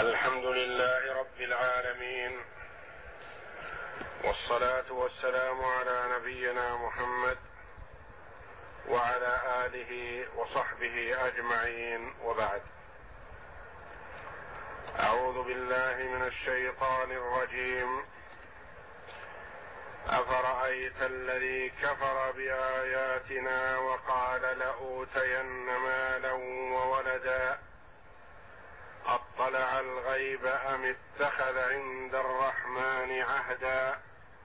الحمد لله رب العالمين، والصلاة والسلام على نبينا محمد وعلى آله وصحبه أجمعين، وبعد. أعوذ بالله من الشيطان الرجيم. أفرأيت الذي كفر بآياتنا وقال لأوتين مالا وولدا أطلع الغيب أم اتخذ عند الرحمن عهدا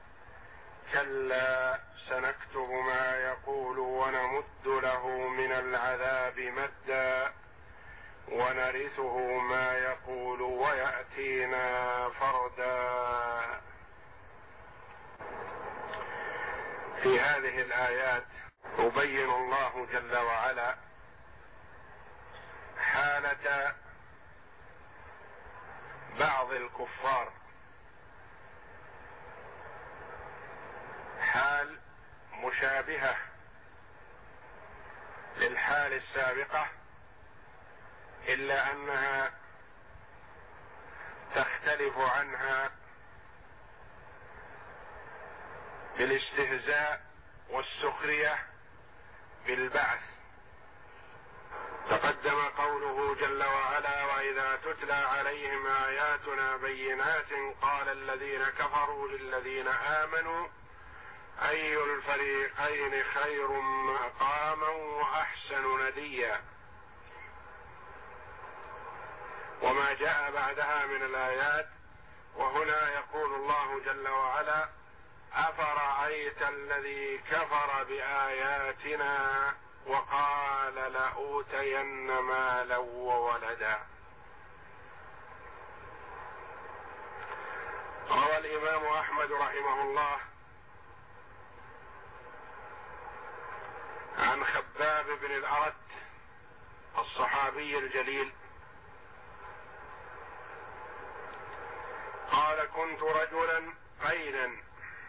كلا سنكتب ما يقول ونمد له من العذاب مدا ونرثه ما يقول ويأتينا فردا. في هذه الآيات يبين الله جل وعلا حالة بعض الكفار، حال مشابهة للحال السابقة، إلا أنها تختلف عنها بالاستهزاء والسخرية بالبعث. تقدم قوله جل وعلا: وإذا تتلى عليهم آياتنا بينات قال الذين كفروا للذين آمنوا أي الفريقين خير مقاما وأحسن نديا. وما جاء بعدها من الآيات، وهنا يقول الله جل وعلا: أفرأيت الذي كفر بآياتنا وقال لأوتين مالا وولدا. روى الإمام أحمد رحمه الله عن خباب بن الأرت الصحابي الجليل قال: كنت رجلا قينا،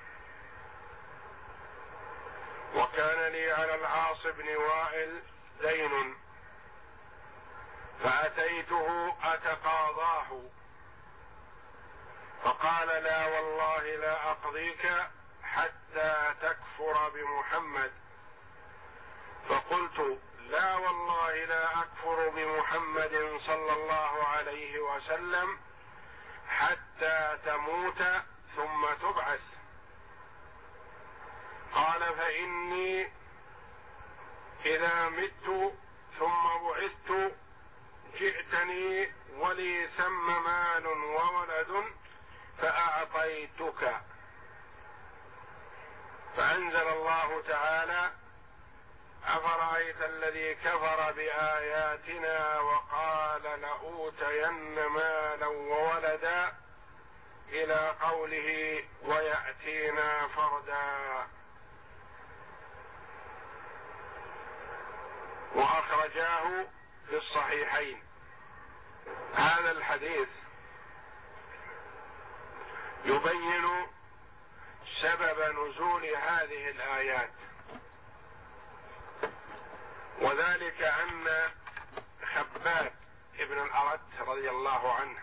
وكان لي على العاص بن وائل دين، فأتيته أتقاضاه، فقال: لا والله لا أقضيك حتى تكفر بمحمد. فقلت: لا والله لا أكفر بمحمد صلى الله عليه وسلم حتى تموت ثم تبعث. قال: فإني إذا مت ثم بعثت جئتني ولي ثم مال وولد فأعطيتك. فأنزل الله تعالى: أفرأيت الذي كفر بآياتنا وقال لأوتين مالا وولدا إلى قوله ويأتينا فردا. وأخرجاه في الصحيحين. هذا الحديث يبين سبب نزول هذه الآيات، وذلك أن خباب ابن الأرت رضي الله عنه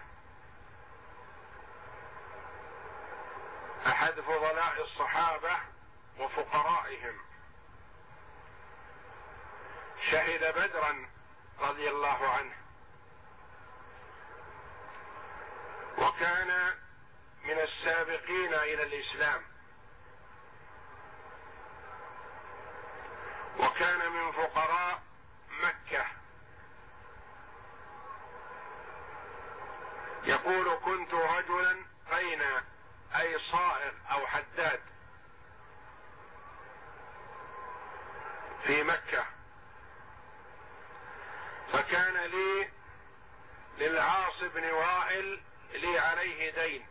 أحد فضلاء الصحابة وفقرائهم، شهد بدرا رضي الله عنه، وكان من السابقين إلى الإسلام، وكان من فقراء مكة. يقول: كنت رجلا قينا، أي صائغ أو حداد في مكة، فكان لي للعاص بن وائل لي عليه دين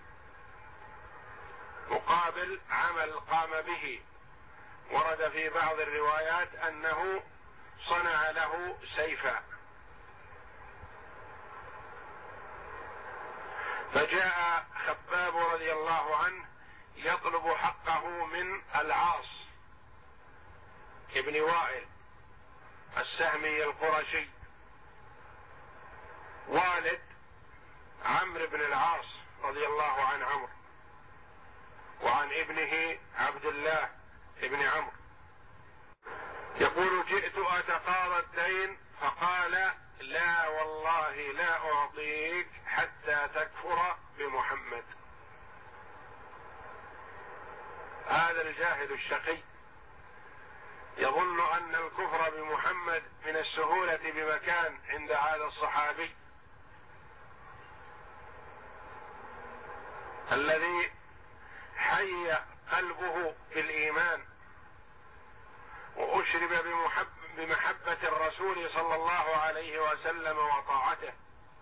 مقابل عمل قام به. ورد في بعض الروايات أنه صنع له سيفا. فجاء خباب رضي الله عنه يطلب حقه من العاص ابن وائل السهمي القرشي، والد العاص رضي الله عن عمرو وعن ابنه عبد الله ابن عمرو يقول: جئت أتقاضى الدين فقال: لا والله لا أعطيك حتى تكفر بمحمد. هذا الجاهل الشقي يظن أن الكفر بمحمد من السهولة بمكان عند هذا الصحابي الذي حي قلبه بالإيمان وأشرب بمحبة الرسول صلى الله عليه وسلم وطاعته،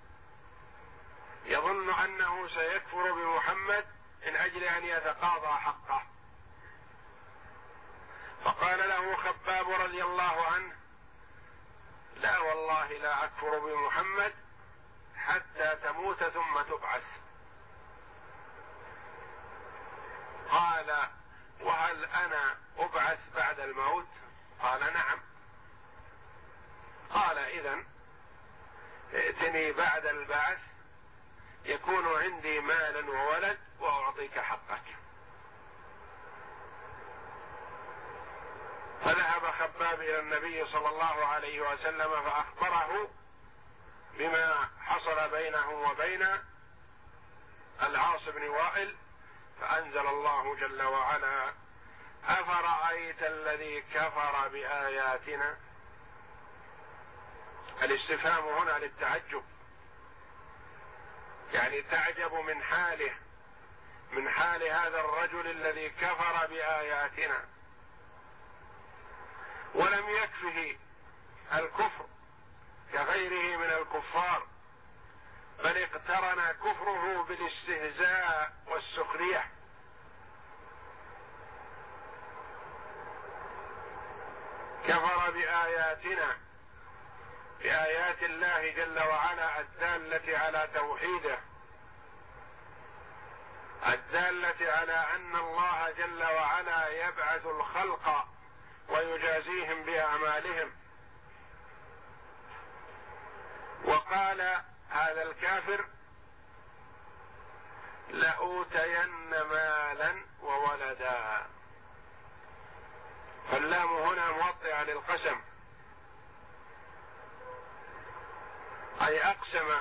يظن أنه سيكفر بمحمد من أجل أن يتقاضى حقه. فقال له خباب رضي الله عنه: لا والله لا أكفر بمحمد حتى تموت ثم تبعث. قال: وهل أنا أبعث بعد الموت؟ قال: نعم. قال: إذن ائتني بعد البعث يكون عندي مال وولد وأعطيك حقك. فذهب خباب إلى النبي صلى الله عليه وسلم فأخبره بما حصل بينه وبين العاص بن وائل، فأنزل الله جل وعلا: أفرأيت الذي كفر بآياتنا. الاستفهام هنا للتعجب، يعني تعجب من حاله، من حال هذا الرجل الذي كفر بآياتنا. ولم يكفه الكفر كغيره من الكفار، بل اقترن كفره بالاستهزاء والسخرية. كفر بآياتنا، بآيات الله جل وعلا الدالة على توحيده، الدالة على أن الله جل وعلا يبعث الخلق ويجازيهم بأعمالهم. وقال هذا الكافر: لأوتين مالا وولدا. فاللام هنا موطئة للقسم، أي أقسم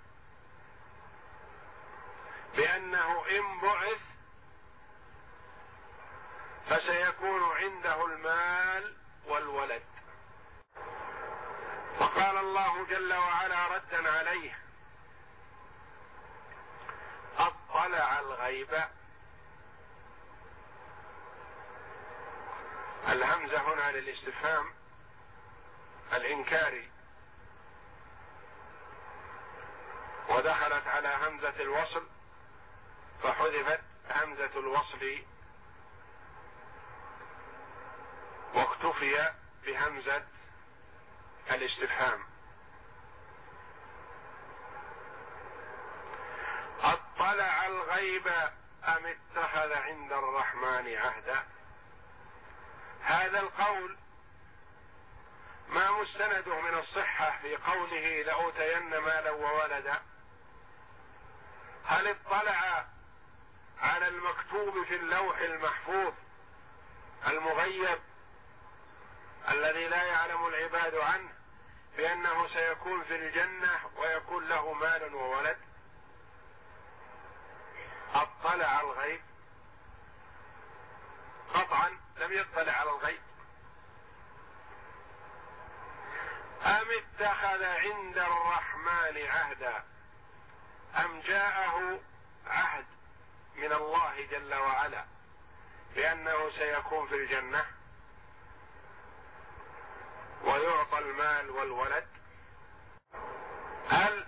بأنه إن بعث فسيكون عنده المال والولد. فقال الله جل وعلا ردا عليه: أطلع الغيب. الهمزة هنا للاستفهام الإنكاري، ودخلت على همزة الوصل فحذفت همزة الوصل واكتفي بهمزة الاستفهام. أطلع الغيب أم اتخذ عند الرحمن عهدا. هذا القول ما مستنده من الصحة في قوله لأوتين مالا وولدا؟ هل اطلع على المكتوب في اللوح المحفوظ المغيب الذي لا يعلم العباد عنه بأنه سيكون في الجنة ويكون له مال وولد؟ اطلع الغيب؟ قطعا لم يطلع على الغيب. أم اتخذ عند الرحمن عهدا، أم جاءه عهد من الله جل وعلا بأنه سيكون في الجنة ويعطى المال والولد؟ هل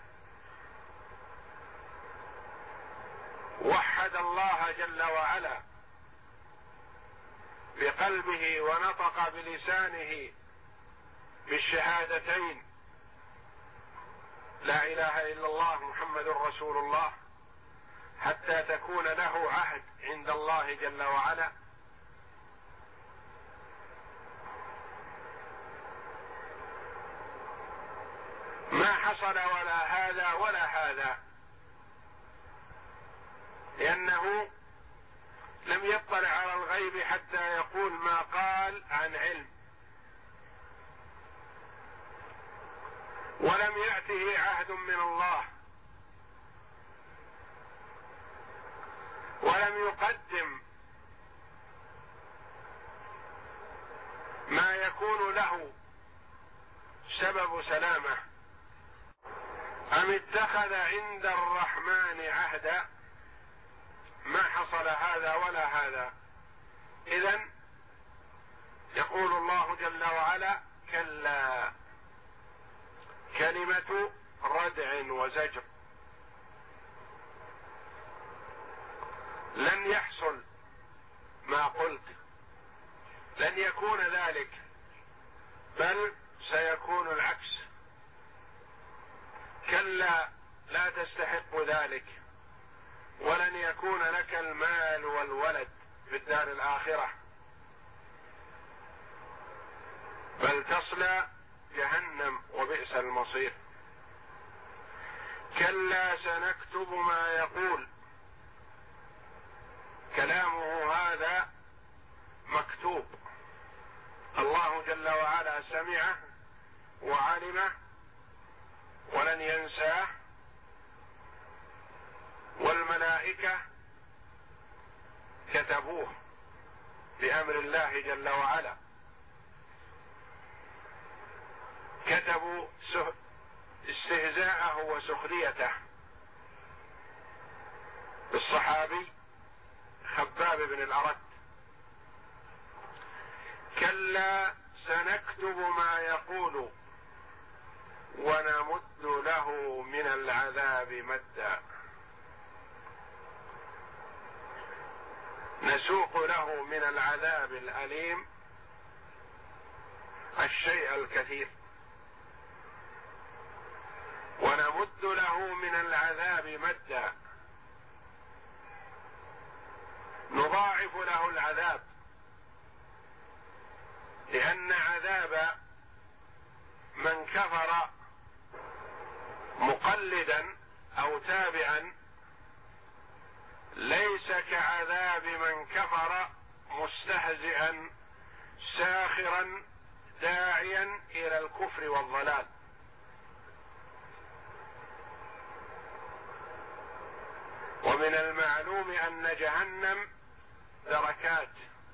وحد الله جل وعلا بقلبه ونطق بلسانه بالشهادتين لا إله إلا الله محمد رسول الله حتى تكون له عهد عند الله جل وعلا؟ ما حصل ولا هذا ولا هذا، لأنه لم يطلع على الغيب حتى يقول ما قال عن علم، ولم يأته عهد من الله، ولم يقدم ما يكون له سبب سلامه. أم اتخذ عند الرحمن عهدا؟ ما حصل هذا ولا هذا. إذن يقول الله جل وعلا: كلا، كلمة ردع وزجر، لن يحصل ما قلت، لن يكون ذلك، بل سيكون العكس. كلا، لا تستحق ذلك، ولن يكون لك المال والولد في الدار الآخرة، بل تصلى جهنم وبئس المصير. كلا سنكتب ما يقول، كلامه هذا مكتوب، الله جل وعلا سمعه وعلمه ولن ينساه، والملائكة كتبوه بأمر الله جل وعلا، كتبوا استهزاءه وسخريته بالصحابي خباب بن الأرت. كلا سنكتب ما يقول ونمد له من العذاب مدا، نسوق له من العذاب الأليم الشيء الكثير، ونمد له من العذاب مدا، نضاعف له العذاب، لأن عذاب من كفر مقلدا أو تابعا ليس كعذاب من كفر مستهزئا ساخرا داعيا إلى الكفر والضلال. ومن المعلوم أن جهنم دركات،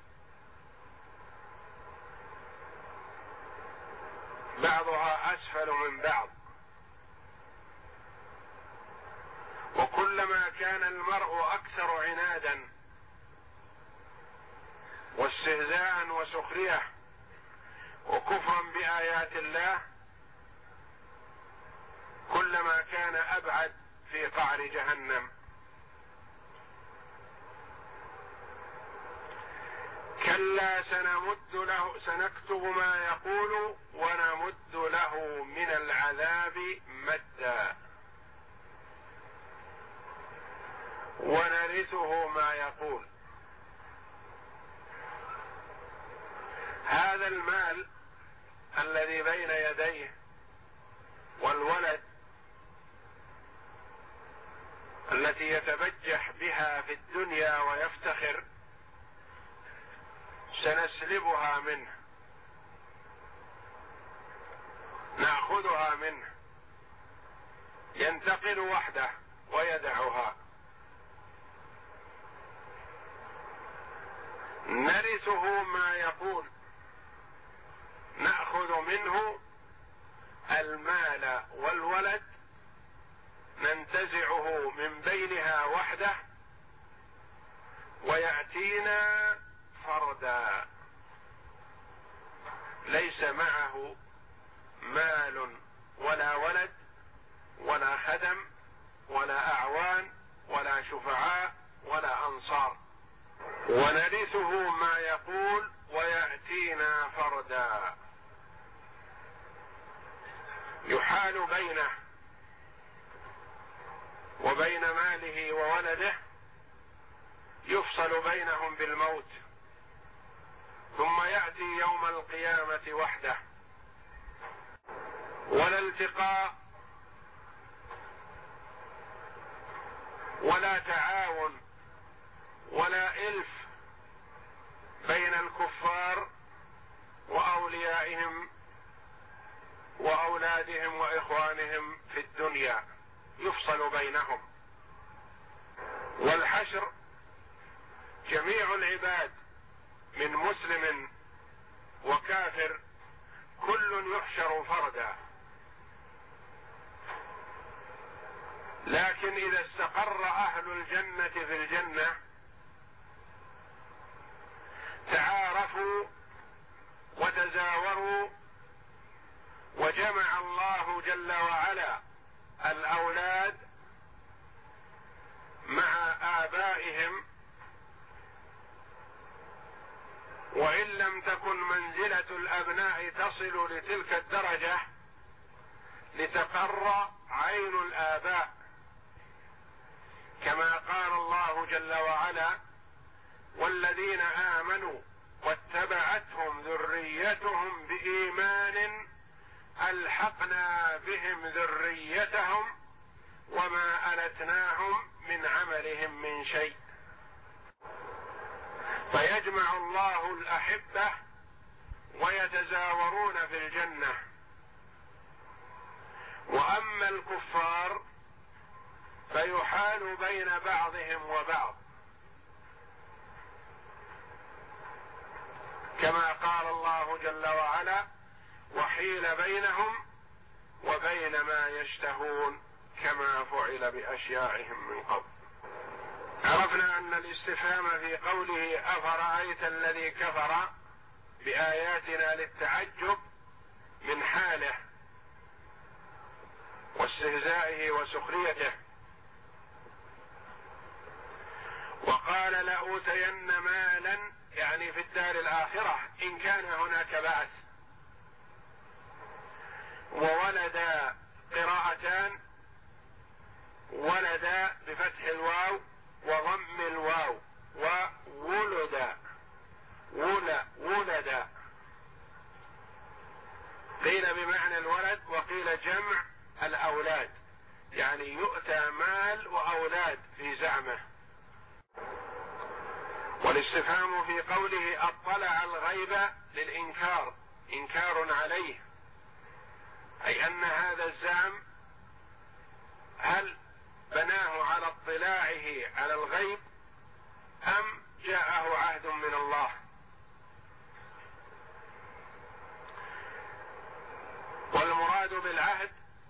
بعضها أسفل من بعض، وكلما كان المرء أكثر عنادا واستهزاء وسخرية وكفرا بآيات الله، كلما كان أبعد في قعر جهنم. كلا سنكتب ما يقول ونمد له من العذاب مدا، ونرثه ما يقول. هذا المال الذي بين يديه والولد التي يتبجح بها في الدنيا ويفتخر، سنسلبها منه، نأخذها منه، ينتقل وحده ويدعها. نرثه ما يقول، نأخذ منه المال والولد، ننتزعه من بينها وحده، ويأتينا فردا، ليس معه مال ولا ولد ولا خدم ولا أعوان ولا شفعاء ولا أنصار. ونرثه ما يقول ويأتينا فردا، يحال بينه وبين ماله وولده، يفصل بينهم بالموت، ثم يأتي يوم القيامة وحده، ولا التقاء ولا تعاون ولا إلف بين الكفار وأوليائهم وأولادهم وإخوانهم في الدنيا، يفصل بينهم. والحشر جميع العباد من مسلم وكافر كل يحشر فردا، لكن إذا استقر أهل الجنة في الجنة تعارفوا وتزاوروا، وجمع الله جل وعلا الأولاد مع آبائهم، وإن لم تكن منزلة الأبناء تصل لتلك الدرجة لتقر عين الآباء، كما قال الله جل وعلا: والذين آمنوا واتبعتهم ذريتهم بإيمان ألحقنا بهم ذريتهم وما ألتناهم من عملهم من شيء. فيجمع الله الأحبة ويتزاورون في الجنة. وأما الكفار فيحال بين بعضهم وبعض، كما قال الله جل وعلا: وحيل بينهم وبين ما يشتهون كما فعل بأشياعهم من قبل. عرفنا أن الاستفهام في قوله أفرأيت الذي كفر بآياتنا للتعجب من حاله واستهزائه وسخريته. وقال لأوتين مالا، يعني في الدار الآخرة إن كان هناك بعث. وولد قراءتان: ولد بفتح الواو وضم الواو، وولد ولد، قيل بمعنى الولد وقيل جمع الأولاد، يعني يؤتى مال وأولاد في زعمه. والاستفهام في قوله اطلع الغيب للإنكار، إنكار عليه، أي أن هذا الزعم هل بناه على اطلاعه على الغيب أم جاءه عهد من الله. والمراد بالعهد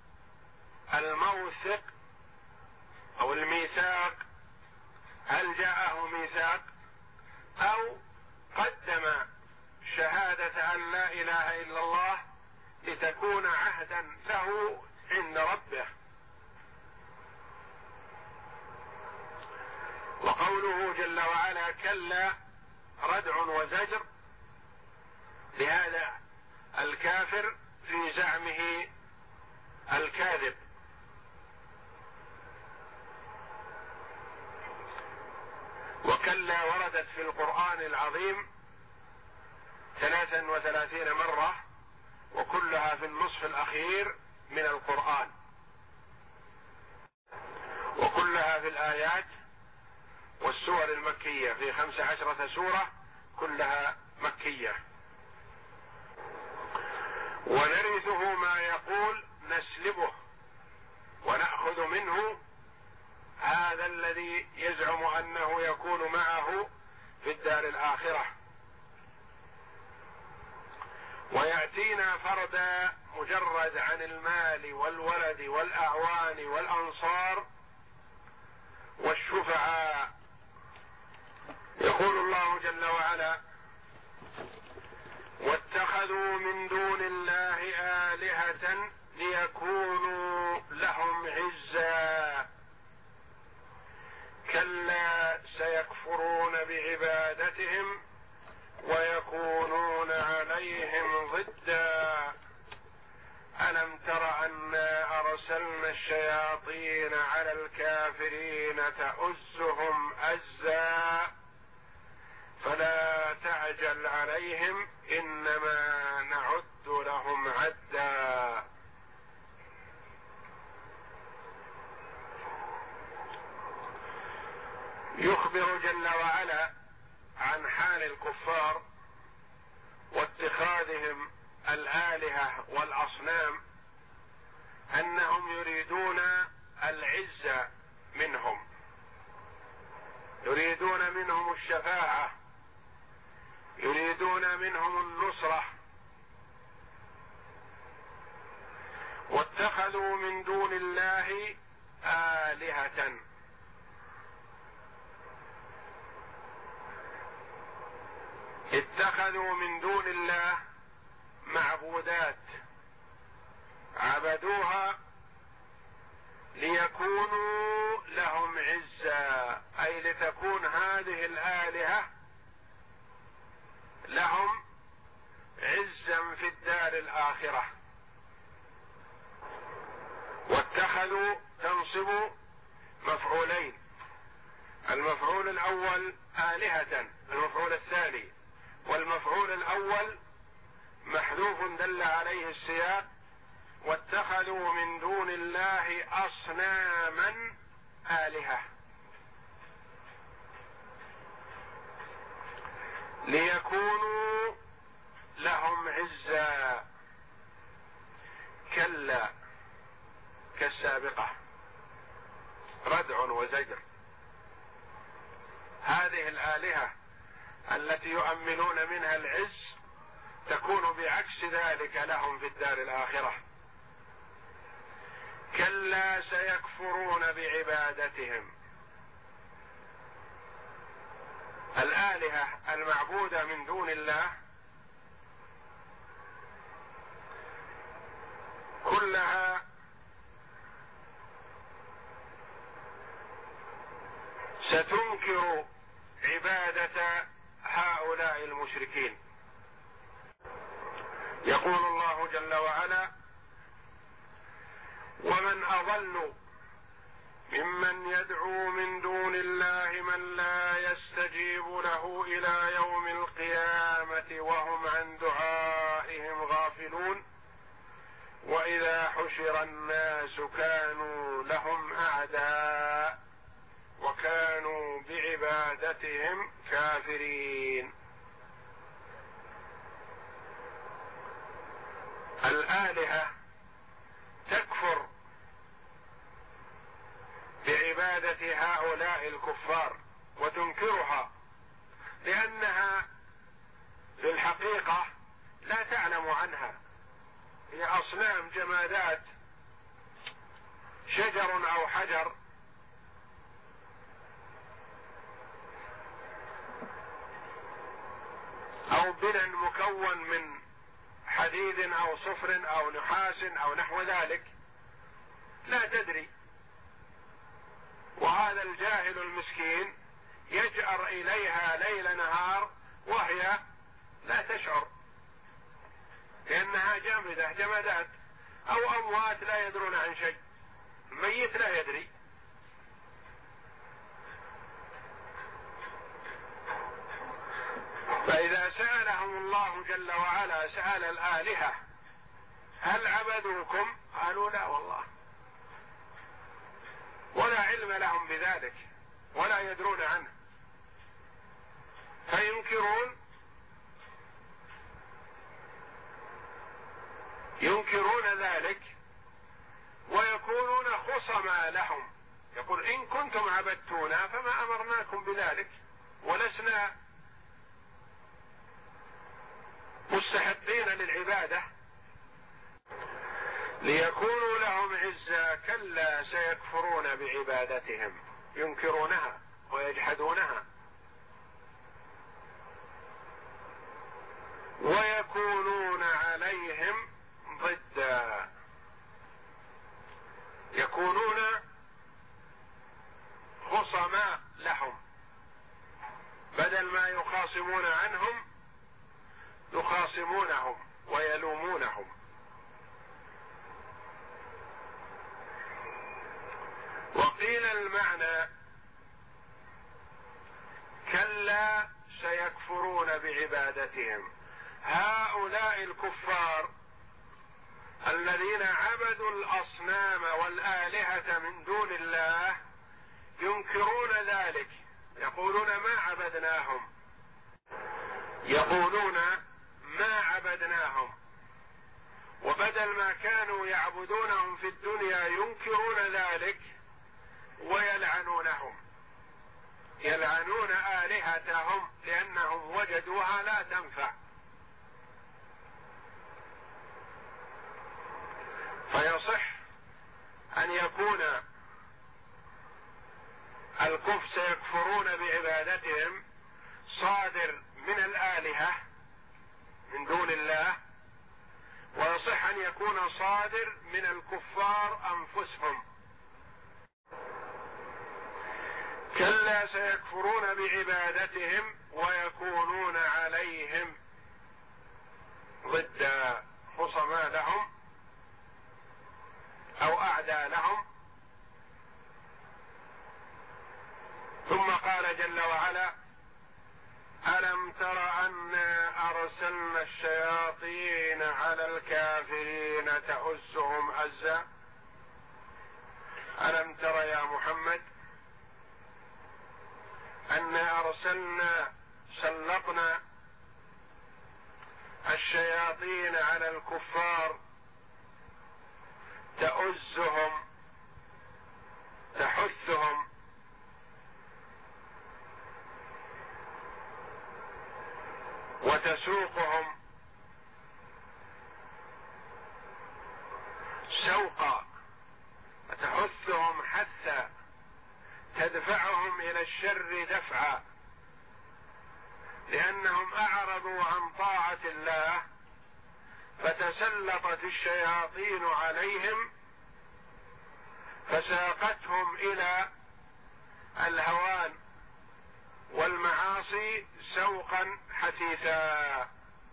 الموثق أو الميثاق، هل جاءه ميثاق أو قدم شهادة أن لا إله إلا الله لتكون عهدا له عند ربه. وقوله جل وعلا كلا ردع وزجر لهذا الكافر في زعمه الكاذب. وكلا وردت في القرآن العظيم 33 مرة، وكلها في النصف الأخير من القرآن، وكلها في الآيات والسور المكية، في 15 سورة كلها مكية. ونرثه ما يقول نسلبه ونأخذ منه هذا الذي يزعم أنه يكون معه في الدار الآخرة. ويأتينا فردا مجرد عن المال والولد والأعوان والأنصار والشفعاء. يقول الله جل وعلا واتخذوا من دون الله آلهة ليكونوا لهم عزا كلا سيكفرون بعبادتهم ويكونون عليهم ضدا ألم تر أنا أرسلنا الشياطين على الكافرين تؤزهم أزا فلا تعجل عليهم إنما نعد لهم عدا. يخبر جل وعلا عن حال الكفار واتخاذهم الآلهة والأصنام، أنهم يريدون العزة منهم، يريدون منهم الشفاعة، يريدون منهم النصرة، واتخذوا من دون الله آلهة. اتخذوا من دون الله معبودات عبدوها ليكونوا لهم عزا، أي لتكون هذه الآلهة لهم عزا في الدار الآخرة. واتخذوا تنصب مفعولين، المفعول الأول آلهة، المفعول الثاني، والمفعول الأول محذوف دل عليه السياق، واتخذوا من دون الله أصناما آلهة ليكونوا لهم عزا. كلا كالسابقة، ردع وزجر. هذه الآلهة التي يؤملون منها العز تكون بعكس ذلك لهم في الدار الآخرة. كلا سيكفرون بعبادتهم. الآلهة المعبودة من دون الله كلها ستنكر عبادة هؤلاء المشركين. يقول الله جل وعلا: ومن أضل ممن يدعو من دون الله من لا يستجيب له إلى يوم القيامة وهم عن دعائهم غافلون وإذا حشر الناس كانوا لهم أعداء وكانوا بعبادتهم كافرين. الآلهة تكفر بعبادة هؤلاء الكفار وتنكرها، لأنها في الحقيقة لا تعلم عنها، هي أصنام جمادات، شجر أو حجر أو بنى مكون من حديد أو صفر أو نحاس أو نحو ذلك، لا تدري. وهذا الجاهل المسكين يجأر إليها ليل نهار وهي لا تشعر، لأنها جامدة، جمادات أو أموات لا يدرون عن شيء، الميت لا يدري. فإذا سألهم الله جل وعلا سأل الآلهة هل عبدوكم؟ قالوا لا والله، ولا علم لهم بذلك ولا يدرون عنه، ينكرون ذلك ويكونون خصما لهم. يقول: إن كنتم عبدتونا فما أمرناكم بذلك ولسنا مستحقين للعبادة ليكونوا لهم عزا. كلا سيكفرون بعبادتهم، ينكرونها ويجحدونها، ويكونون عليهم ضدا، يكونون خصماء لهم، بدل ما يخاصمون عنهم يخاصمونهم ويلومونهم. وقيل المعنى: كلا سيكفرون بعبادتهم. هؤلاء الكفار الذين عبدوا الأصنام والآلهة من دون الله ينكرون ذلك يقولون ما عبدناهم، وبدل ما كانوا يعبدونهم في الدنيا ينكرون ذلك ويلعنونهم، يلعنون آلهتهم لأنهم وجدوها لا تنفع. فيصح أن يكون الكفر سيكفرون بعبادتهم صادر من الآلهة من دون الله، ويصح أن يكون صادر من الكفار أنفسهم. كلا سيكفرون بعبادتهم ويكونون عليهم ضد خصما لهم أو أعداء لهم. ثم قال جل وعلا: ألم تر أنا أرسلنا الشياطين على الكافرين تؤزهم أزا. ألم تر يا محمد أنا سلطنا الشياطين على الكفار تؤزهم تحثهم وتسوقهم سوقا، تحثهم حتى تدفعهم إلى الشر دفعا، لأنهم أعرضوا عن طاعة الله فتسلطت الشياطين عليهم فساقتهم إلى الهوان والمعاصي سوقا حثيثا،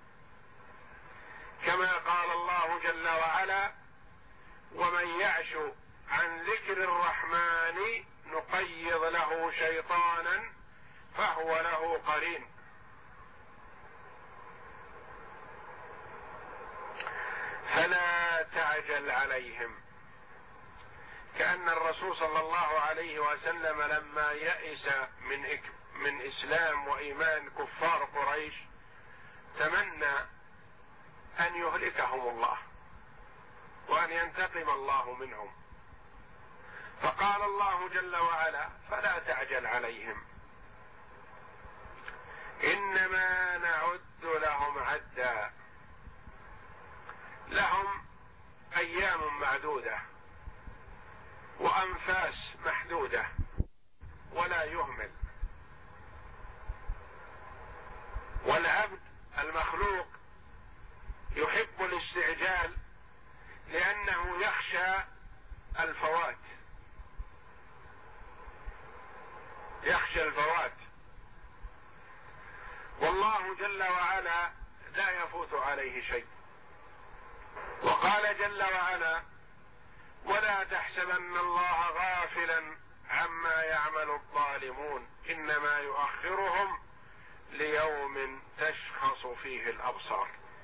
كما قال الله جل وعلا: ومن يعش عن ذكر الرحمن نقيض له شيطانا فهو له قرين. فلا تعجل عليهم، كأن الرسول صلى الله عليه وسلم لما يئس من إسلام وإيمان كفار قريش تمنى أن يهلكهم الله وأن ينتقم الله منهم، فقال الله جل وعلا: فلا تعجل عليهم إنما نعد لهم عدا. لهم أيام معدودة وأنفاس محدودة ولا يهمل. والعبد المخلوق يحب الاستعجال لأنه يخشى الفوات، والله جل وعلا لا يفوت عليه شيء. وقال جل وعلا: ولا تحسبن الله غافلا عما يعمل الظالمون إنما يؤخرهم ليوم تشخص فيه الأبصار.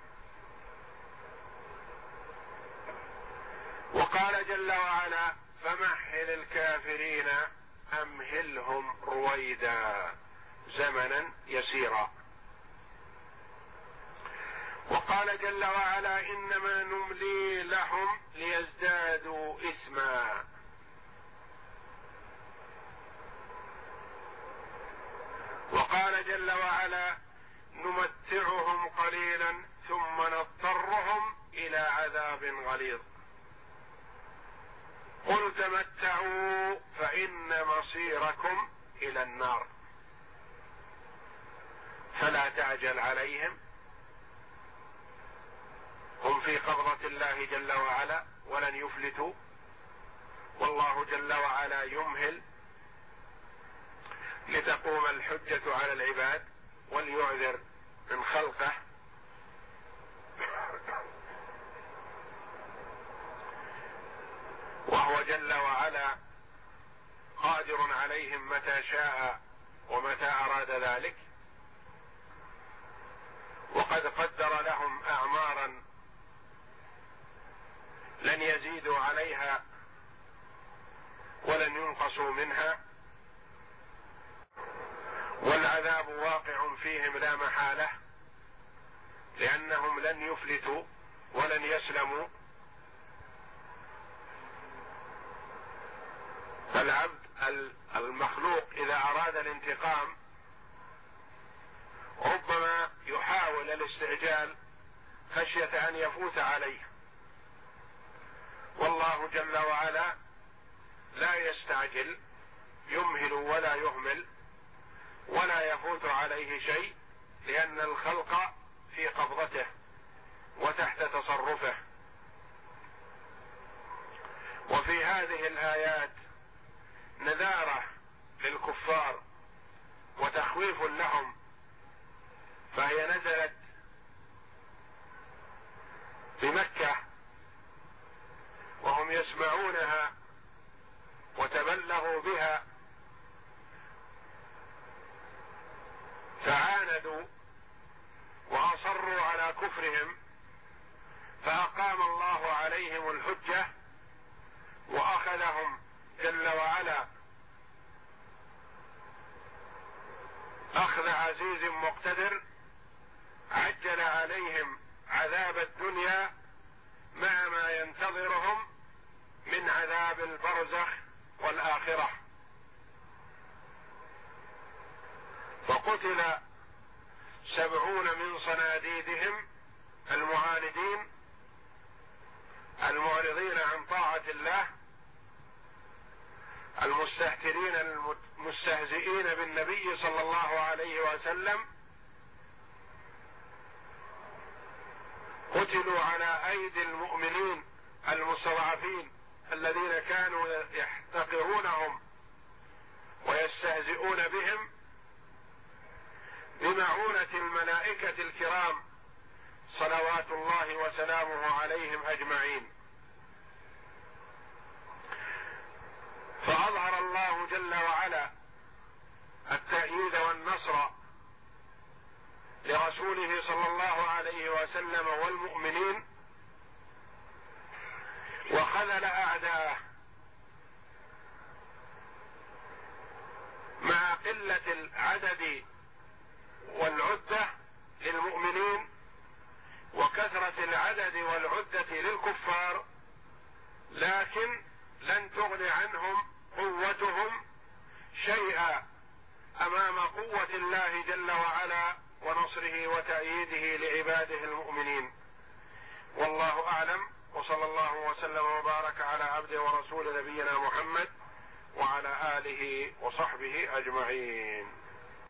وقال جل وعلا: فمهل الكافرين أمهلهم رويدا زمنا يسيرا. وقال جل وعلا: إنما نملي لهم ليزدادوا إثما. وقال جل وعلا: نمتعهم قليلا ثم نضطرهم إلى عذاب غليظ. قل تمتعوا فإن مصيركم إلى النار. فلا تعجل عليهم، هم في قبضة الله جل وعلا ولن يفلتوا، والله جل وعلا يمهل لتقوم الحجة على العباد وليعذر من خلقه. وهو جل وعلا قادر عليهم متى شاء ومتى أراد ذلك، وقد قدر لهم أعمارا لن يزيدوا عليها ولن ينقصوا منها. والعذاب واقع فيهم لا محالة، لأنهم لن يفلتوا ولن يسلموا. فالعبد المخلوق إذا أراد الانتقام ربما يحاول الاستعجال خشية أن يفوت عليه، والله جل وعلا لا يستعجل، يمهل ولا يهمل ولا يفوت عليه شيء، لأن الخلق في قبضته وتحت تصرفه. وفي هذه الآيات نذارة للكفار وتخويف لهم، فهي نزلت بمكة وهم يسمعونها وتبلغوا بها فعاندوا وأصروا على كفرهم، فأقام الله عليهم الحجة وأخذهم جل وعلا أخذ عزيز مقتدر، عجل عليهم عذاب الدنيا مع ما ينتظرهم من عذاب البرزخ والآخرة. فقتل 70 من صناديدهم المعاندين المعرضين عن طاعة الله، المستهترين المستهزئين بالنبي صلى الله عليه وسلم، قتلوا على أيدي المؤمنين المستضعفين الذين كانوا يحتقرونهم ويستهزئون بهم، بمعونة الملائكة الكرام صلوات الله وسلامه عليهم أجمعين. فأظهر الله جل وعلا التأييد والنصر لرسوله صلى الله عليه وسلم والمؤمنين، وخذل أعداءه مع قلة العدد والعدة للمؤمنين وكثرة العدد والعدة للكفار، لكن لن تغني عنهم قوتهم شيئا أمام قوة الله جل وعلا ونصره وتأييده لعباده المؤمنين. والله أعلم، وصلى الله وسلم وبارك على عبده ورسول نبينا محمد وعلى آله وصحبه أجمعين.